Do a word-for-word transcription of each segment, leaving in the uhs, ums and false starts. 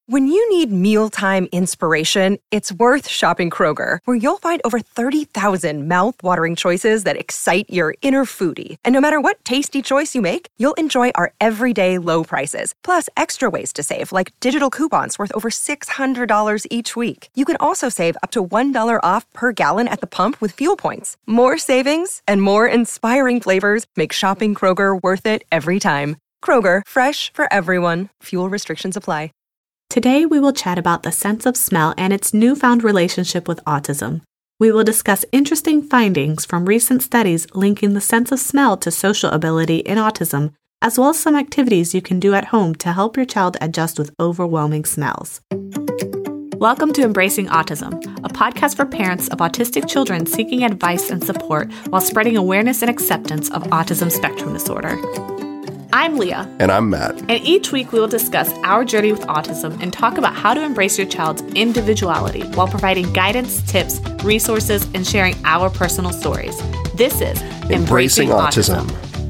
When you need mealtime inspiration, it's worth shopping Kroger, where you'll find over thirty thousand mouth-watering choices that excite your inner foodie. And no matter what tasty choice you make, you'll enjoy our everyday low prices, plus extra ways to save, like digital coupons worth over six hundred dollars each week. You can also save up to one dollar off per gallon at the pump with fuel points. More savings and more inspiring flavors make shopping Kroger worth it every time. Kroger, fresh for everyone. Fuel restrictions apply. Today, we will chat about the sense of smell and its newfound relationship with autism. We will discuss interesting findings from recent studies linking the sense of smell to social ability in autism, as well as some activities you can do at home to help your child adjust with overwhelming smells. Welcome to Embracing Autism, a podcast for parents of autistic children seeking advice and support while spreading awareness and acceptance of autism spectrum disorder. I'm Leah. And I'm Matt. And each week we will discuss our journey with autism and talk about how to embrace your child's individuality while providing guidance, tips, resources, and sharing our personal stories. This is Embracing, Embracing Autism.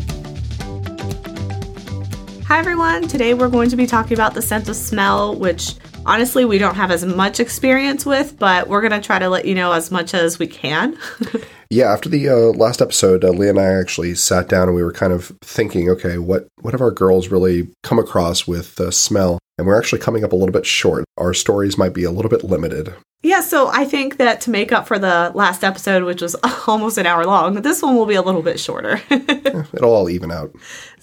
Autism. Hi, everyone. Today we're going to be talking about the sense of smell, which honestly we don't have as much experience with, but we're going to try to let you know as much as we can. Yeah, after the uh, last episode, uh, Leah and I actually sat down and we were kind of thinking, okay, what, what have our girls really come across with uh, smell? And we're actually coming up a little bit short. Our stories might be a little bit limited. Yeah, so I think that to make up for the last episode, which was almost an hour long, this one will be a little bit shorter. Yeah, it'll all even out.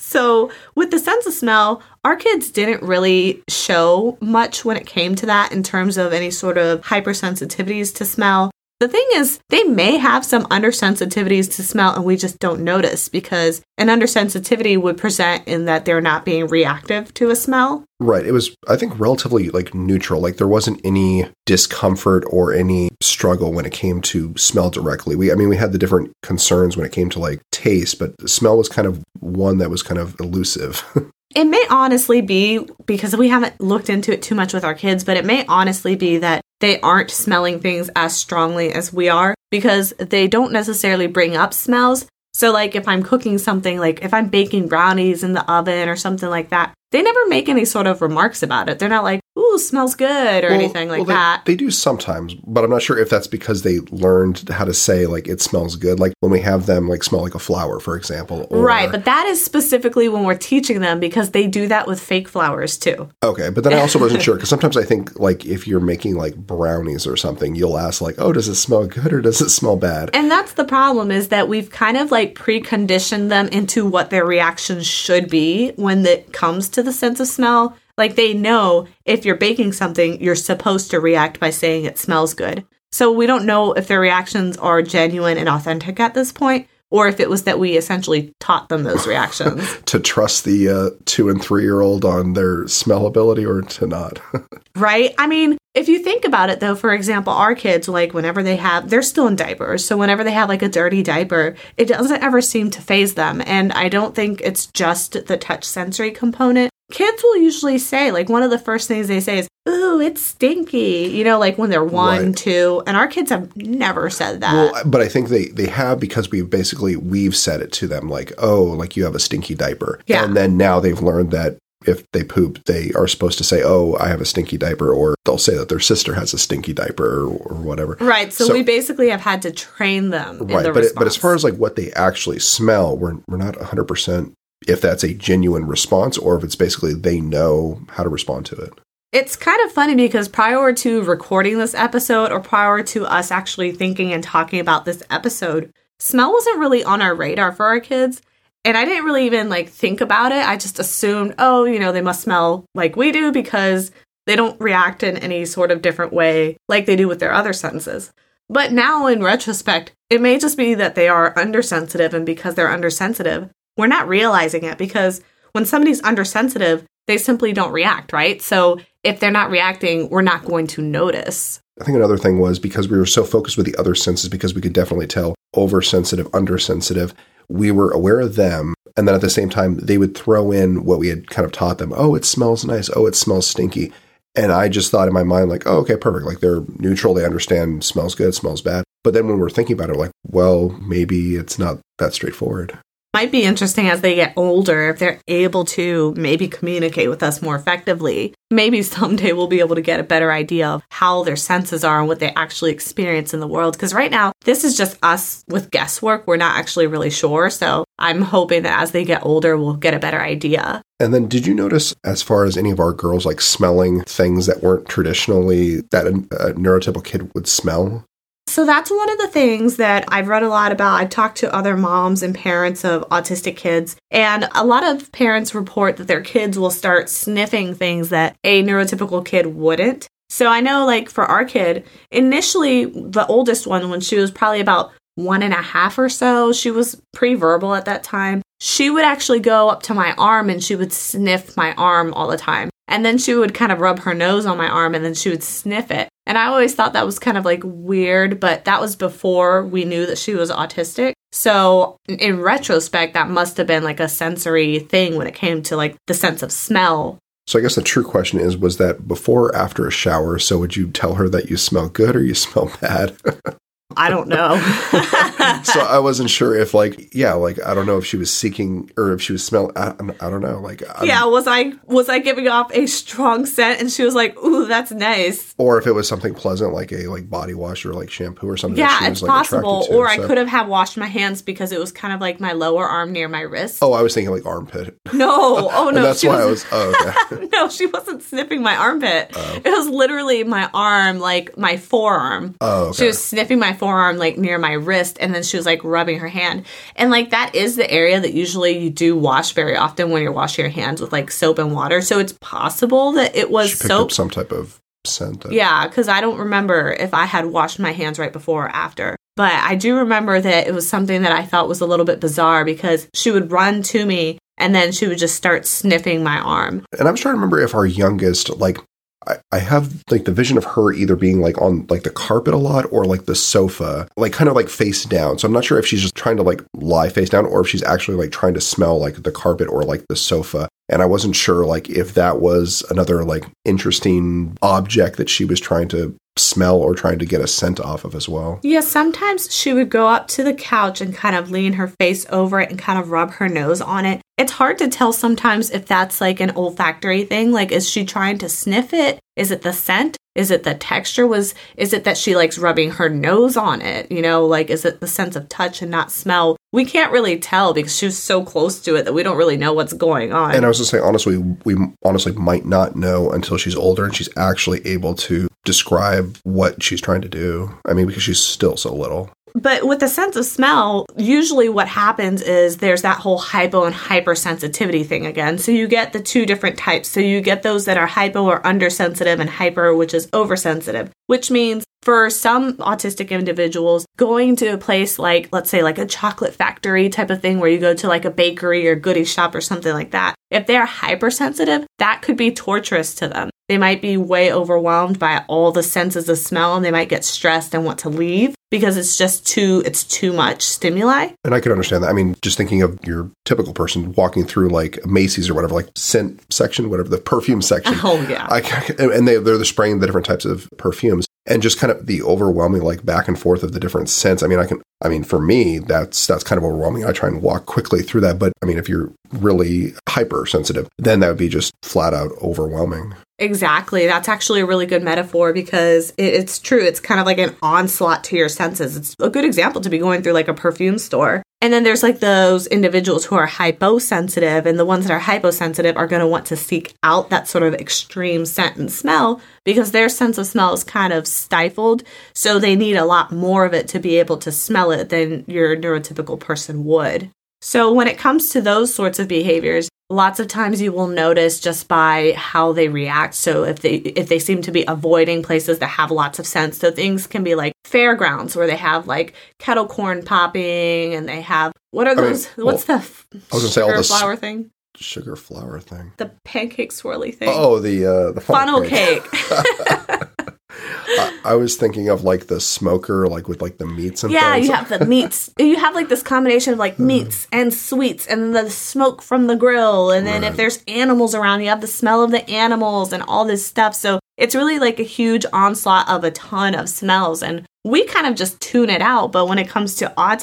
So with the sense of smell, our kids didn't really show much when it came to that in terms of any sort of hypersensitivities to smell. The thing is, they may have some undersensitivities to smell and we just don't notice because an undersensitivity would present in that they're not being reactive to a smell. Right. It was, I think, relatively like neutral. Like there wasn't any discomfort or any struggle when it came to smell directly. We, I mean, we had the different concerns when it came to like taste, but the smell was kind of one that was kind of elusive. It may honestly be, because we haven't looked into it too much with our kids, but it may honestly be that they aren't smelling things as strongly as we are because they don't necessarily bring up smells. So like if I'm cooking something, like if I'm baking brownies in the oven or something like that, they never make any sort of remarks about it. They're not like, ooh, smells good or well, anything like well, they, that. They do sometimes, but I'm not sure if that's because they learned how to say like it smells good. Like when we have them like smell like a flower, for example. Or... Right, but that is specifically when we're teaching them because they do that with fake flowers too. Okay, but then I also wasn't sure because sometimes I think like if you're making like brownies or something, you'll ask like, oh, does it smell good or does it smell bad? And that's the problem is that we've kind of like preconditioned them into what their reactions should be when it comes to the sense of smell. Like they know if you're baking something, you're supposed to react by saying it smells good. So we don't know if their reactions are genuine and authentic at this point, or if it was that we essentially taught them those reactions. To trust the uh, two and three year old on their smell ability or to not. Right? I mean, if you think about it, though, for example, our kids, like whenever they have, they're still in diapers. So whenever they have like a dirty diaper, it doesn't ever seem to faze them. And I don't think it's just the touch sensory component. Kids will usually say, like, one of the first things they say is, ooh, it's stinky, you know, like when they're one, right. two, and our kids have never said that. Well, but I think they, they have because we've basically, we've said it to them, like, oh, like you have a stinky diaper. Yeah. And then now they've learned that if they poop, they are supposed to say, oh, I have a stinky diaper, or they'll say that their sister has a stinky diaper or, or whatever. Right, so, so we basically have had to train them right, in the but response. It, but as far as like what they actually smell, we're we're not one hundred percent if that's a genuine response or if it's basically they know how to respond to it. It's kind of funny because prior to recording this episode or prior to us actually thinking and talking about this episode, smell wasn't really on our radar for our kids. And I didn't really even like think about it. I just assumed, oh, you know, they must smell like we do because they don't react in any sort of different way like they do with their other senses. But now in retrospect, it may just be that they are undersensitive, and because they're undersensitive, we're not realizing it because when somebody's undersensitive, they simply don't react, right? So if they're not reacting, we're not going to notice. I think another thing was because we were so focused with the other senses, because we could definitely tell oversensitive, undersensitive, we were aware of them. And then at the same time, they would throw in what we had kind of taught them. Oh, it smells nice. Oh, it smells stinky. And I just thought in my mind, like, oh, okay, perfect. Like they're neutral. They understand smells good, smells bad. But then when we're thinking about it, like, well, maybe it's not that straightforward. might be interesting as they get older if they're able to maybe communicate with us more effectively. Maybe someday we'll be able to get a better idea of how their senses are and what they actually experience in the world. Because right now, this is just us with guesswork. We're not actually really sure. So I'm hoping that as they get older, we'll get a better idea. And then did you notice, as far as any of our girls, like smelling things that weren't traditionally that a, a neurotypical kid would smell? So that's one of the things that I've read a lot about. I've talked to other moms and parents of autistic kids, and a lot of parents report that their kids will start sniffing things that a neurotypical kid wouldn't. So I know, like, for our kid, initially, the oldest one, when she was probably about one and a half or so, she was pre-verbal at that time. She would actually go up to my arm and she would sniff my arm all the time. And then she would kind of rub her nose on my arm and then she would sniff it. And I always thought that was kind of like weird, but that was before we knew that she was autistic. So in retrospect, that must have been like a sensory thing when it came to like the sense of smell. So I guess the true question is, was that before or after a shower? So would you tell her that you smell good or you smell bad? I don't know. So I wasn't sure if, like, yeah, like, I don't know if she was seeking or if she was smelling. I, I don't know. Like, I'm, yeah, was I was I giving off a strong scent and she was like, ooh, that's nice. Or if it was something pleasant, like a like body wash or like shampoo or something. Yeah, that she it's was, like, possible. attracted to, or so. I could have had washed my hands because it was kind of like my lower arm near my wrist. Oh, I was thinking like armpit. No, oh no. And that's she why was, I was, oh, okay. No, she wasn't sniffing my armpit. Oh. It was literally my arm, like my forearm. Oh, okay. She was sniffing my forearm, like near my wrist, and then she was like rubbing her hand. And like that is the area that usually you do wash very often when you're washing your hands with like soap and water. So it's possible that it was She picked soap. up some type of scent. That- Yeah, because I don't remember if I had washed my hands right before or after. But I do remember that it was something that I thought was a little bit bizarre because she would run to me and then she would just start sniffing my arm. And I was trying to remember if our youngest, like, I, I have like the vision of her either being like on like the carpet a lot or like the sofa, like kind of like face down. So I'm not sure if she's just trying to like lie face down or if she's actually like trying to smell like the carpet or like the sofa. And I wasn't sure like if that was another like interesting object that she was trying to smell or trying to get a scent off of as well. Yeah, sometimes she would go up to the couch and kind of lean her face over it and kind of rub her nose on it. It's hard to tell sometimes if that's like an olfactory thing. Like, is she trying to sniff it? Is it the scent? Is it the texture? Was is it that she likes rubbing her nose on it? You know, like, is it the sense of touch and not smell? We can't really tell because she was so close to it that we don't really know what's going on. And I was just saying, honestly, we honestly might not know until she's older and she's actually able to describe what she's trying to do. I mean, because she's still so little. But with the sense of smell, usually what happens is there's that whole hypo and hypersensitivity thing again. So you get the two different types. So you get those that are hypo or undersensitive and hyper, which is oversensitive, which means for some autistic individuals, going to a place like, let's say, like a chocolate factory type of thing where you go to like a bakery or goodie shop or something like that, if they're hypersensitive, that could be torturous to them. They might be way overwhelmed by all the senses of smell and they might get stressed and want to leave because it's just too, it's too much stimuli. And I can understand that. I mean, just thinking of your typical person walking through like Macy's or whatever, like scent section, whatever, the perfume section. Oh, yeah. I, and they, they're spraying the different types of perfumes. And just kind of the overwhelming, like back and forth of the different scents. I mean, I can, I mean, for me, that's, that's kind of overwhelming. I try and walk quickly through that. But I mean, if you're really hypersensitive, then that would be just flat out overwhelming. Exactly. That's actually a really good metaphor because it, it's true. It's kind of like an onslaught to your senses. It's a good example to be going through like a perfume store. And then there's like those individuals who are hyposensitive, and the ones that are hyposensitive are going to want to seek out that sort of extreme scent and smell because their sense of smell is kind of stifled. So they need a lot more of it to be able to smell it than your neurotypical person would. So when it comes to those sorts of behaviors, lots of times you will notice just by how they react. So if they if they seem to be avoiding places that have lots of scents, so things can be like fairgrounds where they have like kettle corn popping and they have, what are those, I mean, what's well, the f- I was gonna say all sugar this flour thing? Sugar flour thing. The pancake swirly thing. Oh, the uh, the funnel, funnel cake. cake. I, I was thinking of like the smoker, like with like the meats and yeah, things. you have the meats. You have like this combination of like meats and sweets and the smoke from the grill. And then Right. if there's animals around, you have the smell of the animals and all this stuff. So it's really like a huge onslaught of a ton of smells. And we kind of just tune it out. But when it comes to autism,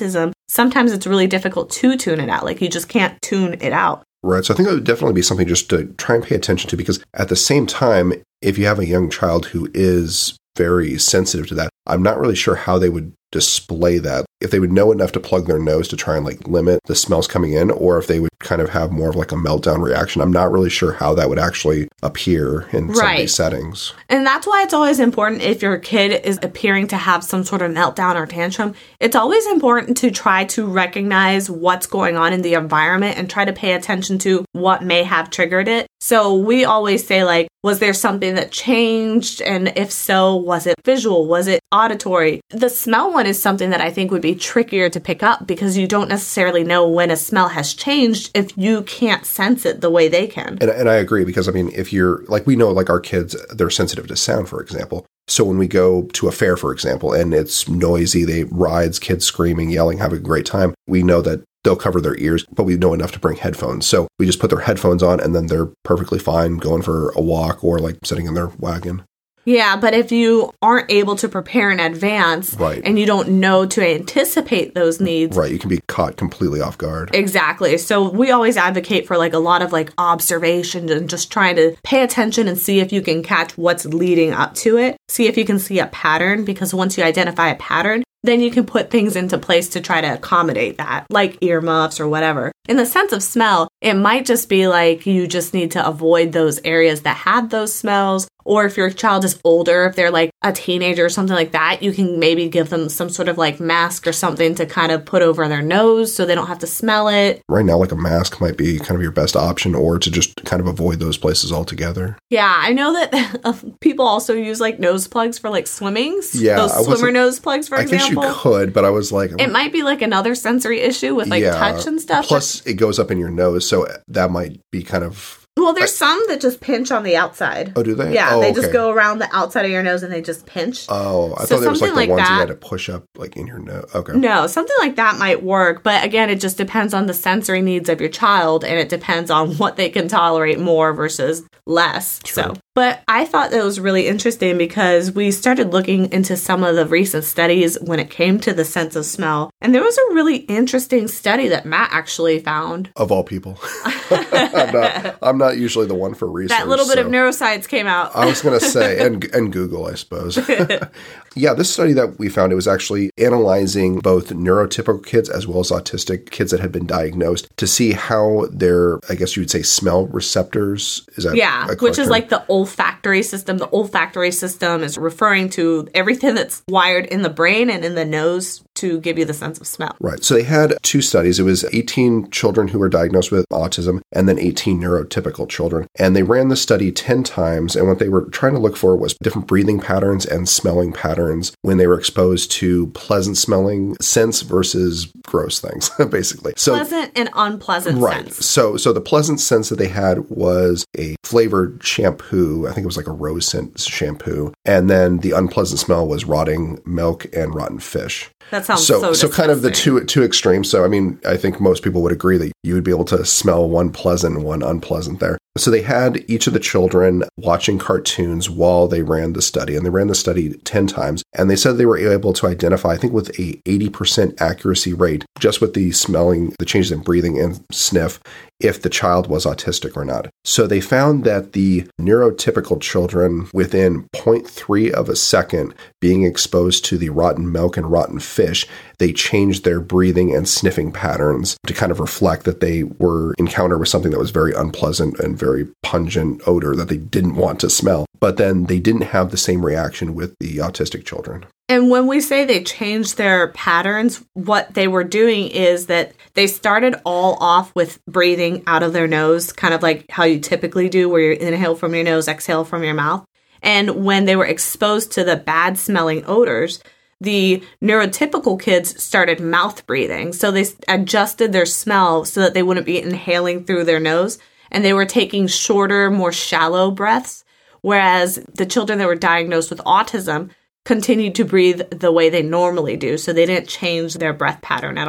sometimes it's really difficult to tune it out. Like you just can't tune it out. Right. So I think that would definitely be something just to try and pay attention to, because at the same time, if you have a young child who is very sensitive to that, I'm not really sure how they would display that. If they would know enough to plug their nose to try and like limit the smells coming in, or if they would kind of have more of like a meltdown reaction. I'm not really sure how that would actually appear in right. some of these settings. And that's why it's always important, if your kid is appearing to have some sort of meltdown or tantrum, it's always important to try to recognize what's going on in the environment and try to pay attention to what may have triggered it. So we always say, like, was there something that changed? And if so, was it visual? Was it auditory? The smell one is something that I think would be trickier to pick up, because you don't necessarily know when a smell has changed if you can't sense it the way they can. And, and I agree, because, I mean, if you're, like, we know, like, our kids, they're sensitive to sound, for example. So when we go to a fair, for example, and it's noisy, they rides, kids screaming, yelling, having a great time, we know that they'll cover their ears, but we know enough to bring headphones. So we just put their headphones on, and then they're perfectly fine going for a walk or like sitting in their wagon. Yeah, but if you aren't able to prepare in advance, right. and you don't know to anticipate those needs. Right, you can be caught completely off guard. Exactly. So we always advocate for like a lot of like observations and just trying to pay attention and see if you can catch what's leading up to it. See if you can see a pattern, because once you identify a pattern, then you can put things into place to try to accommodate that, like earmuffs or whatever. In the sense of smell, it might just be like you just need to avoid those areas that have those smells. Or if your child is older, if they're like a teenager or something like that, you can maybe give them some sort of like mask or something to kind of put over their nose so they don't have to smell it. Right now, like a mask might be kind of your best option, or to just kind of avoid those places altogether. Yeah, I know that uh, people also use like nose plugs for like swimmings. Yeah. Those swimmer nose plugs, for I example. I guess you could, but I was like... It might be like another sensory issue with like yeah. touch and stuff. Plus, it goes up in your nose, so that might be kind of... Well, there's I, some that just pinch on the outside. Oh, do they? Yeah, oh, they okay. just go around the outside of your nose and they just pinch. Oh, I so thought it was like the like ones that, you had to push up like in your nose. Okay. No, something like that might work. But again, it just depends on the sensory needs of your child, and it depends on what they can tolerate more versus less. True. So, but I thought that was really interesting, because we started looking into some of the recent studies when it came to the sense of smell. And there was a really interesting study that Matt actually found. Of all people. I'm, not, I'm not usually the one for research. That little bit so. of neuroscience came out. I was going to say, and and Google, I suppose. Yeah, this study that we found, it was actually analyzing both neurotypical kids as well as autistic kids that had been diagnosed to see how their, I guess you would say, smell receptors. Is that yeah, which is term? Like the olfactory system. The olfactory system is referring to everything that's wired in the brain and in the nose to give you the sense of smell. Right. So they had two studies. It was eighteen children who were diagnosed with autism and then eighteen neurotypical children. And they ran the study ten times. And what they were trying to look for was different breathing patterns and smelling patterns when they were exposed to pleasant smelling scents versus gross things, basically. So pleasant and unpleasant right. scents. So, so the pleasant scents that they had was a flavored shampoo. I think it was like a rose scent shampoo. And then the unpleasant smell was rotting milk and rotten fish. That sounds so so so kind of the two two extremes. So I mean, I think most people would agree that you would be able to smell one pleasant and one unpleasant there. So they had each of the children watching cartoons while they ran the study, and they ran the study ten times. And they said they were able to identify, I think with a eighty percent accuracy rate, just with the smelling, the changes in breathing and sniff, if the child was autistic or not. So they found that the neurotypical children, within zero point three of a second being exposed to the rotten milk and rotten fish, they changed their breathing and sniffing patterns to kind of reflect that they were encountered with something that was very unpleasant and very pungent odor that they didn't want to smell. But then they didn't have the same reaction with the autistic children. And when we say they changed their patterns, what they were doing is that they started all off with breathing out of their nose, kind of like how you typically do, where you inhale from your nose, exhale from your mouth. And when they were exposed to the bad smelling odors, the neurotypical kids started mouth breathing. So they adjusted their smell so that they wouldn't be inhaling through their nose. And they were taking shorter, more shallow breaths. Whereas the children that were diagnosed with autism continued to breathe the way they normally do. So they didn't change their breath pattern at all.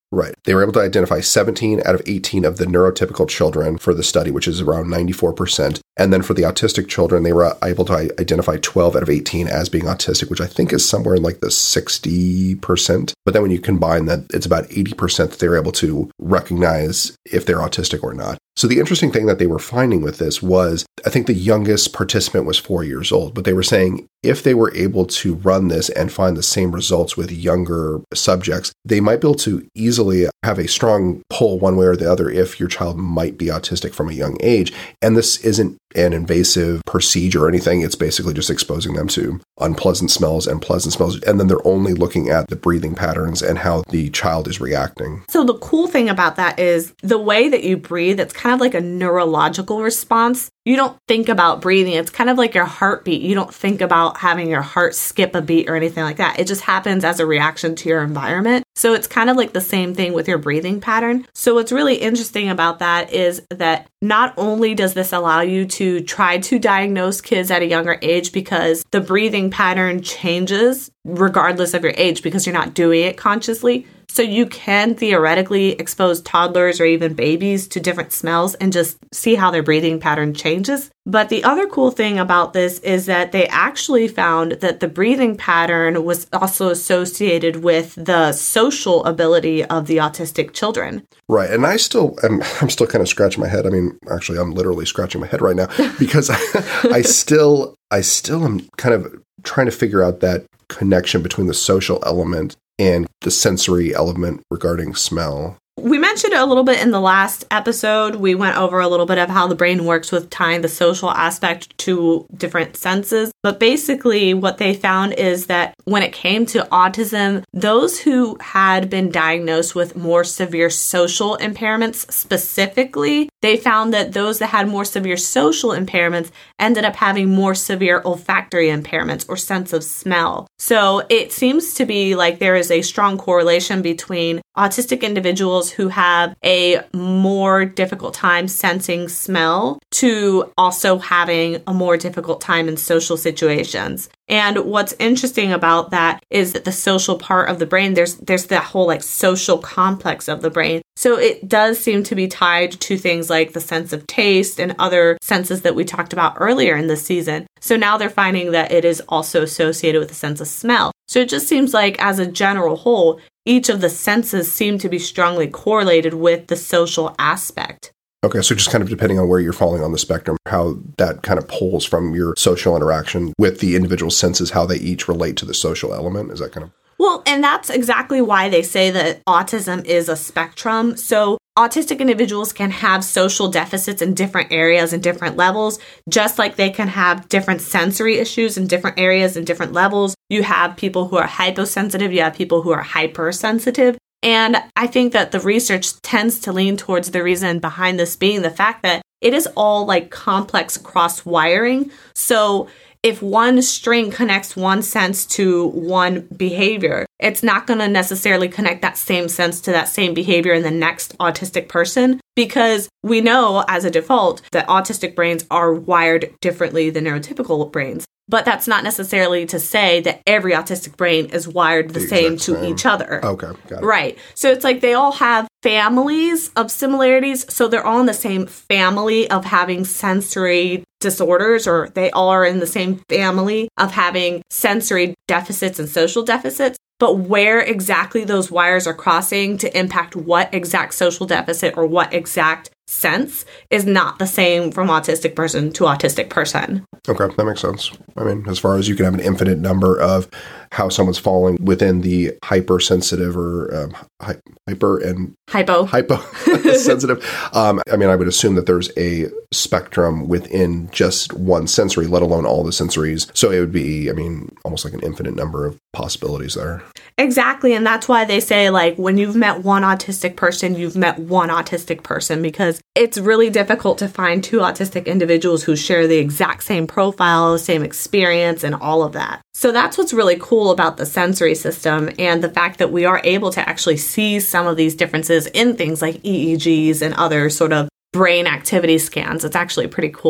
Right. They were able to identify seventeen out of eighteen of the neurotypical children for the study, which is around ninety-four percent. And then for the autistic children, they were able to identify twelve out of eighteen as being autistic, which I think is somewhere in like the sixty percent. But then when you combine that, it's about eighty percent that they were able to recognize if they're autistic or not. So the interesting thing that they were finding with this was, I think the youngest participant was four years old, but they were saying if they were able to run this and find the same results with younger subjects, they might be able to easily have a strong pull one way or the other if your child might be autistic from a young age. And this isn't an invasive procedure or anything. It's basically just exposing them to unpleasant smells and pleasant smells. And then they're only looking at the breathing patterns and how the child is reacting. So the cool thing about that is the way that you breathe, it's kind of like a neurological response. You don't think about breathing. It's kind of like your heartbeat. You don't think about having your heart skip a beat or anything like that. It just happens as a reaction to your environment. So it's kind of like the same thing with your breathing pattern. So what's really interesting about that is that not only does this allow you to try to diagnose kids at a younger age because the breathing pattern changes regardless of your age because you're not doing it consciously. So you can theoretically expose toddlers or even babies to different smells and just see how their breathing pattern changes. But the other cool thing about this is that they actually found that the breathing pattern was also associated with the social ability of the autistic children. Right. And I still, am, I'm still kind of scratching my head. I mean, actually, I'm literally scratching my head right now because I, I still, I still am kind of trying to figure out that connection between the social element and the sensory element regarding smell. We mentioned it a little bit in the last episode. We went over a little bit of how the brain works with tying the social aspect to different senses. But basically what they found is that when it came to autism, those who had been diagnosed with more severe social impairments specifically, they found that those that had more severe social impairments ended up having more severe olfactory impairments or sense of smell. So it seems to be like there is a strong correlation between autistic individuals who have a more difficult time sensing smell to also having a more difficult time in social situations. And what's interesting about that is that the social part of the brain, there's there's that whole like social complex of the brain. So it does seem to be tied to things like the sense of taste and other senses that we talked about earlier in the season. So now they're finding that it is also associated with the sense of smell. So it just seems like as a general whole, each of the senses seem to be strongly correlated with the social aspect. Okay, so just kind of depending on where you're falling on the spectrum, how that kind of pulls from your social interaction with the individual senses, how they each relate to the social element. Is that kind of... Well, and that's exactly why they say that autism is a spectrum. So autistic individuals can have social deficits in different areas and different levels, just like they can have different sensory issues in different areas and different levels. You have people who are hyposensitive, you have people who are hypersensitive. And I think that the research tends to lean towards the reason behind this being the fact that it is all like complex cross wiring. So if one string connects one sense to one behavior, it's not going to necessarily connect that same sense to that same behavior in the next autistic person, because we know as a default that autistic brains are wired differently than neurotypical brains. But that's not necessarily to say that every autistic brain is wired the, the same to same. each other. Okay, got it. Right. So it's like they all have families of similarities. So they're all in the same family of having sensory disorders, or they all are in the same family of having sensory deficits and social deficits. But where exactly those wires are crossing to impact what exact social deficit or what exact sense is not the same from autistic person to autistic person. Okay, that makes sense. I mean, as far as you can have an infinite number of how someone's falling within the hypersensitive or um, hy- hyper and hypo hypo sensitive. um, I mean, I would assume that there's a spectrum within just one sensory, let alone all the sensories. So it would be, I mean, almost like an infinite number of possibilities there. Exactly. And that's why they say, like, when you've met one autistic person, you've met one autistic person, because it's really difficult to find two autistic individuals who share the exact same profile, the same experience, and all of that. So that's what's really cool about the sensory system, and the fact that we are able to actually see some of these differences in things like E E Gs and other sort of brain activity scans. It's actually pretty cool.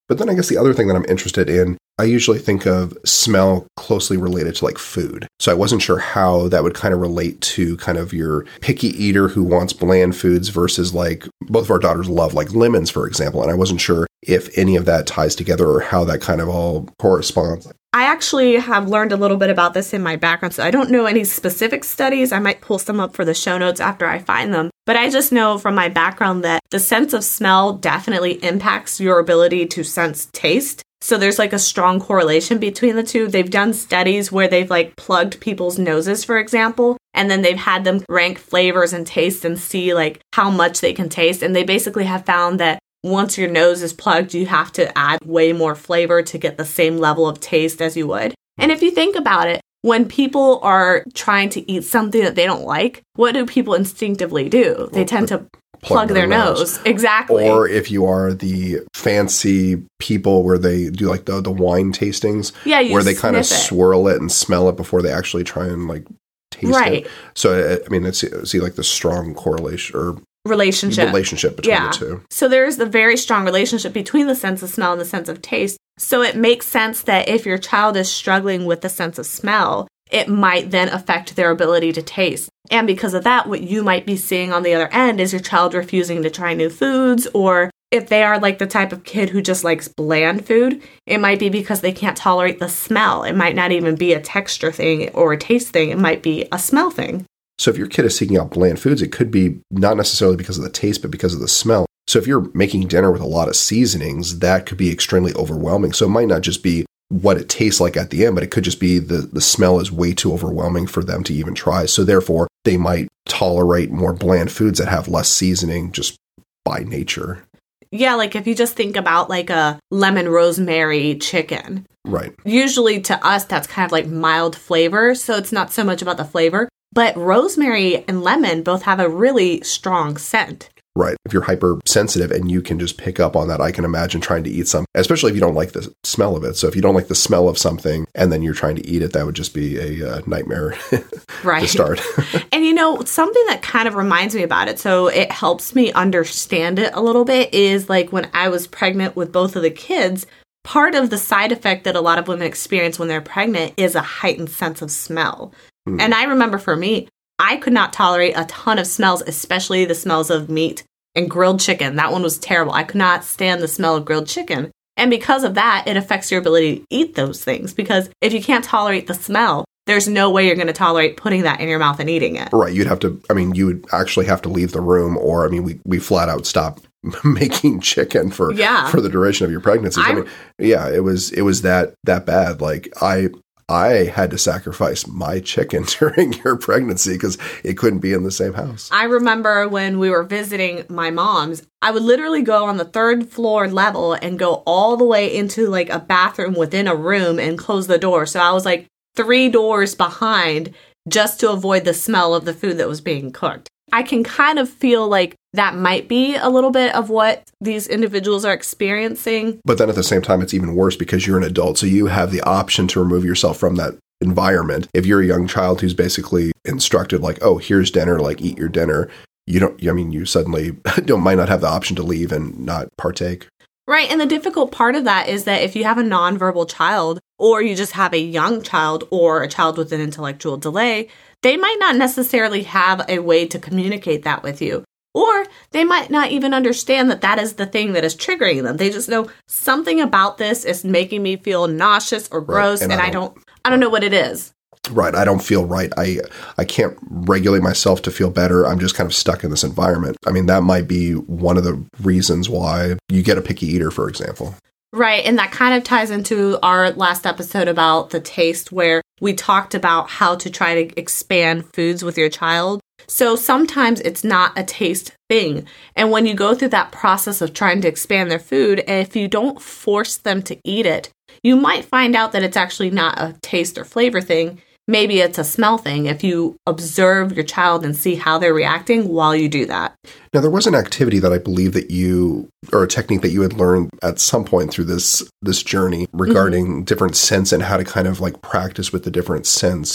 But then I guess the other thing that I'm interested in, I usually think of smell closely related to like food. So I wasn't sure how that would kind of relate to kind of your picky eater who wants bland foods versus like both of our daughters love like lemons, for example. And I wasn't sure if any of that ties together or how that kind of all corresponds. I actually have learned a little bit about this in my background, so I don't know any specific studies. I might pull some up for the show notes after I find them. But I just know from my background that the sense of smell definitely impacts your ability to sense taste. So there's like a strong correlation between the two. They've done studies where they've like plugged people's noses, for example, and then they've had them rank flavors and taste and see like how much they can taste. And they basically have found that once your nose is plugged, you have to add way more flavor to get the same level of taste as you would. And if you think about it, when people are trying to eat something that they don't like, what do people instinctively do? They tend to plug, plug their, their nose. nose. Exactly. Or if you are the fancy people where they do like the, the wine tastings, yeah, you where they kind of it. swirl it and smell it before they actually try and like taste right. it. So, I mean, it's see like the strong correlation or relationship relationship between yeah. the two. So there's a very strong relationship between the sense of smell and the sense of taste. So it makes sense that if your child is struggling with the sense of smell, it might then affect their ability to taste. And because of that, what you might be seeing on the other end is your child refusing to try new foods, or if they are like the type of kid who just likes bland food, it might be because they can't tolerate the smell. It might not even be a texture thing or a taste thing. It might be a smell thing. So if your kid is seeking out bland foods, it could be not necessarily because of the taste, but because of the smell. So if you're making dinner with a lot of seasonings, that could be extremely overwhelming. So it might not just be what it tastes like at the end, but it could just be the, the smell is way too overwhelming for them to even try. So therefore, they might tolerate more bland foods that have less seasoning just by nature. Yeah, like if you just think about like a lemon rosemary chicken. Right. Usually to us, that's kind of like mild flavor. So it's not so much about the flavor. But rosemary and lemon both have a really strong scent. Right. If you're hypersensitive and you can just pick up on that, I can imagine trying to eat some, especially if you don't like the smell of it. So if you don't like the smell of something and then you're trying to eat it, that would just be a uh, nightmare right. to start. And you know, something that kind of reminds me about it, so it helps me understand it a little bit, is like when I was pregnant with both of the kids, part of the side effect that a lot of women experience when they're pregnant is a heightened sense of smell. Mm. And I remember for me, I could not tolerate a ton of smells, especially the smells of meat and grilled chicken. That one was terrible. I could not stand the smell of grilled chicken. And because of that, it affects your ability to eat those things. Because if you can't tolerate the smell, there's no way you're going to tolerate putting that in your mouth and eating it. Right. You'd have to, I mean, you would actually have to leave the room, or, I mean, we, we flat out stopped making chicken for, yeah. for the duration of your pregnancy. I mean, yeah, it was, it was that, that bad. Like I, I had to sacrifice my chicken during your pregnancy because it couldn't be in the same house. I remember when we were visiting my mom's, I would literally go on the third floor level and go all the way into like a bathroom within a room and close the door. So I was like three doors behind just to avoid the smell of the food that was being cooked. I can kind of feel like that might be a little bit of what these individuals are experiencing. But then at the same time, it's even worse because you're an adult. So you have the option to remove yourself from that environment. If you're a young child who's basically instructed like, oh, here's dinner, like eat your dinner, you don't, I mean, you suddenly don't, might not have the option to leave and not partake. Right. And the difficult part of that is that if you have a nonverbal child, or you just have a young child or a child with an intellectual delay, they might not necessarily have a way to communicate that with you. Or they might not even understand that that is the thing that is triggering them. They just know something about this is making me feel nauseous or gross, right. and, and I don't, I don't, I don't know what it is. Right. I don't feel right. I I can't regulate myself to feel better. I'm just kind of stuck in this environment. I mean, that might be one of the reasons why you get a picky eater, for example. Right. And that kind of ties into our last episode about the taste, where we talked about how to try to expand foods with your child. So sometimes it's not a taste thing. And when you go through that process of trying to expand their food, if you don't force them to eat it, you might find out that it's actually not a taste or flavor thing. Maybe it's a smell thing if you observe your child and see how they're reacting while you do that. Now, there was an activity that I believe that you, or a technique that you had learned at some point through this this journey regarding mm-hmm. different scents and how to kind of like practice with the different scents.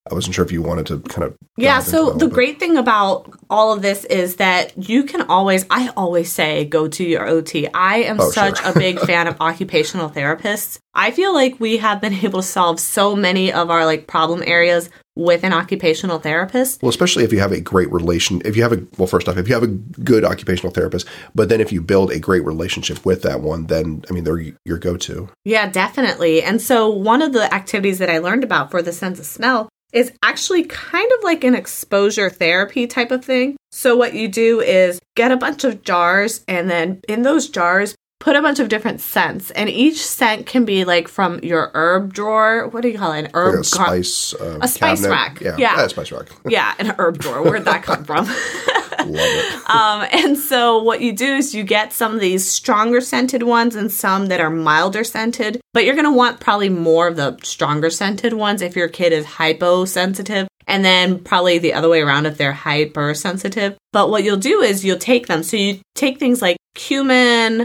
I wasn't sure if you wanted to kind of. Yeah, so the great thing about all of this is that you can always, I always say, go to your O T. I am oh, such sure. a big fan of occupational therapists. I feel like we have been able to solve so many of our like problem areas with an occupational therapist. Well, especially if you have a great relation, if you have a, well, first off, if you have a good occupational therapist, but then if you build a great relationship with that one, then, I mean, they're your go-to. Yeah, definitely. And so one of the activities that I learned about for the sense of smell is actually kind of like an exposure therapy type of thing. So what you do is get a bunch of jars, and then in those jars, put a bunch of different scents, and each scent can be like from your herb drawer. What do you call it? An herb like a spice, uh, a spice cabinet. rack. Yeah, yeah, yeah, a spice rack. yeah, an herb drawer. Where'd that come from? Love it. um, and so what you do is you get some of these stronger scented ones and some that are milder scented, but you're going to want probably more of the stronger scented ones if your kid is hyposensitive, and then probably the other way around if they're hypersensitive. But what you'll do is you'll take them. So you take things like cumin,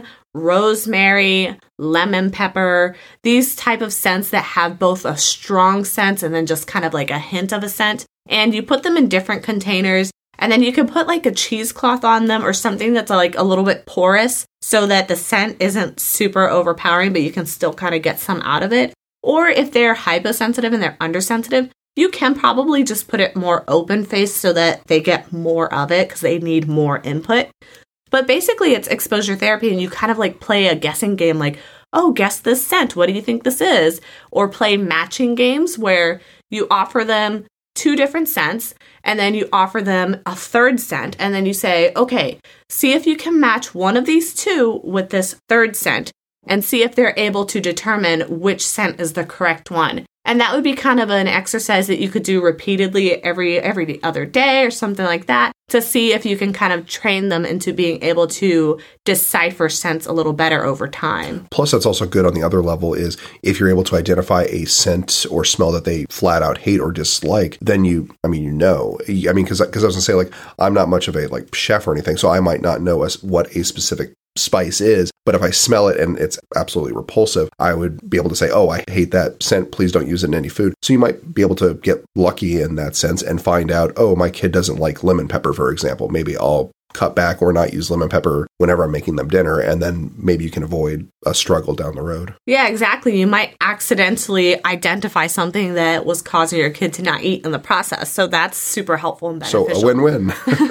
rosemary, lemon pepper, these type of scents that have both a strong scent and then just kind of like a hint of a scent. And you put them in different containers, and then you can put like a cheesecloth on them or something that's like a little bit porous so that the scent isn't super overpowering, but you can still kind of get some out of it. Or if they're hyposensitive and they're undersensitive, you can probably just put it more open-faced so that they get more of it because they need more input. But basically, it's exposure therapy, and you kind of like play a guessing game like, oh, guess this scent. What do you think this is? Or play matching games where you offer them two different scents, and then you offer them a third scent, and then you say, okay, see if you can match one of these two with this third scent, and see if they're able to determine which scent is the correct one. And that would be kind of an exercise that you could do repeatedly every every other day or something like that to see if you can kind of train them into being able to decipher scents a little better over time. Plus, that's also good on the other level is if you're able to identify a scent or smell that they flat out hate or dislike, then you, I mean, you know, I mean, because because I was going to say, like, I'm not much of a, like, chef or anything, so I might not know as what a specific spice is, but if I smell it and it's absolutely repulsive, I would be able to say, oh, I hate that scent, please don't use it in any food. So you might be able to get lucky in that sense and find out, oh, my kid doesn't like lemon pepper, for example. Maybe I'll cut back or not use lemon pepper whenever I'm making them dinner, and then maybe you can avoid a struggle down the road. Yeah, exactly. You might accidentally identify something that was causing your kid to not eat in the process. So that's super helpful and beneficial. So a win-win.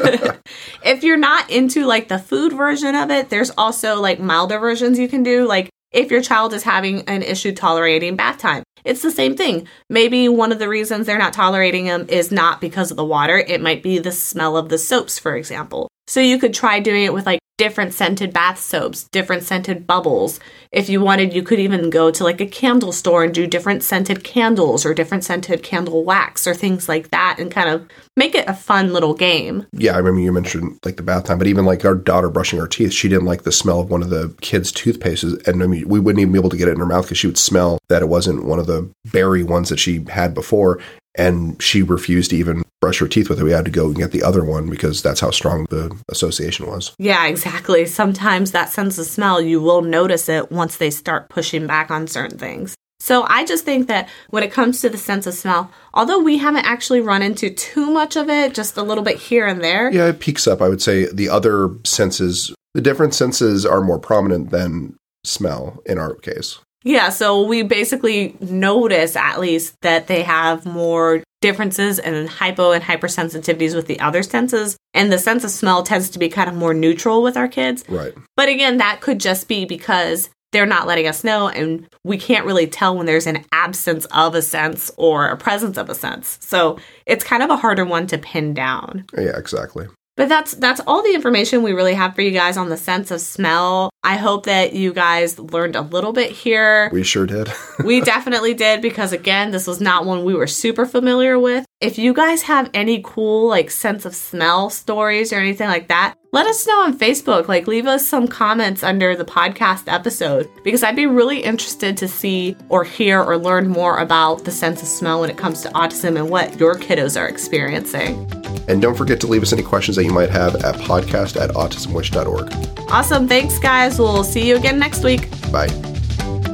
If you're not into like the food version of it, there's also like milder versions you can do. Like if your child is having an issue tolerating bath time, it's the same thing. Maybe one of the reasons they're not tolerating them is not because of the water. It might be the smell of the soaps, for example. So you could try doing it with like different scented bath soaps, different scented bubbles. If you wanted, you could even go to like a candle store and do different scented candles or different scented candle wax or things like that and kind of make it a fun little game. Yeah, I remember you mentioned like the bath time, but even like our daughter brushing her teeth, she didn't like the smell of one of the kids' toothpastes. And I mean, we wouldn't even be able to get it in her mouth because she would smell that it wasn't one of the berry ones that she had before. And she refused to even brush her teeth with it. We had to go and get the other one because that's how strong the association was. Yeah, exactly. Sometimes that sense of smell, you will notice it once they start pushing back on certain things. So I just think that when it comes to the sense of smell, although we haven't actually run into too much of it, just a little bit here and there. Yeah, it peaks up. I would say the other senses, the different senses are more prominent than smell in our case. Yeah, so we basically notice at least that they have more differences in hypo and hypersensitivities with the other senses. And the sense of smell tends to be kind of more neutral with our kids. Right. But again, that could just be because they're not letting us know, and we can't really tell when there's an absence of a sense or a presence of a sense. So it's kind of a harder one to pin down. Yeah, exactly. But that's that's all the information we really have for you guys on the sense of smell. I hope that you guys learned a little bit here. We sure did. We definitely did because, again, this was not one we were super familiar with. If you guys have any cool, like, sense of smell stories or anything like that, let us know on Facebook. Like, leave us some comments under the podcast episode because I'd be really interested to see or hear or learn more about the sense of smell when it comes to autism and what your kiddos are experiencing. And don't forget to leave us any questions that you might have at podcast at autism wish dot org. Awesome. Thanks, guys. We'll see you again next week. Bye. To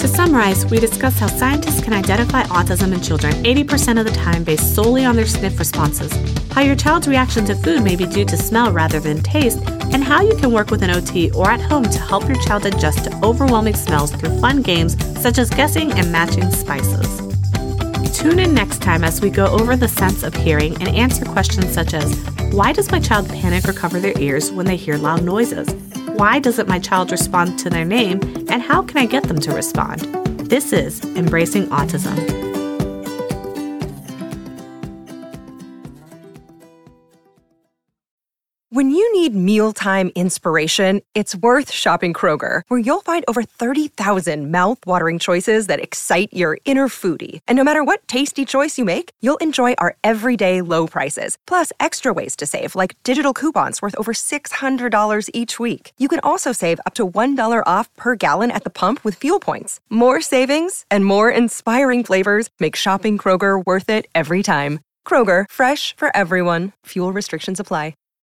summarize, we discuss how scientists can identify autism in children eighty percent of the time based solely on their sniff responses, how your child's reaction to food may be due to smell rather than taste, and how you can work with an O T or at home to help your child adjust to overwhelming smells through fun games such as guessing and matching spices. Tune in next time as we go over the sense of hearing and answer questions such as, why does my child panic or cover their ears when they hear loud noises? Why doesn't my child respond to their name, and how can I get them to respond? This is Embracing Autism. When you need mealtime inspiration, it's worth shopping Kroger, where you'll find over thirty thousand mouth-watering choices that excite your inner foodie. And no matter what tasty choice you make, you'll enjoy our everyday low prices, plus extra ways to save, like digital coupons worth over six hundred dollars each week. You can also save up to one dollar off per gallon at the pump with fuel points. More savings and more inspiring flavors make shopping Kroger worth it every time. Kroger, fresh for everyone. Fuel restrictions apply.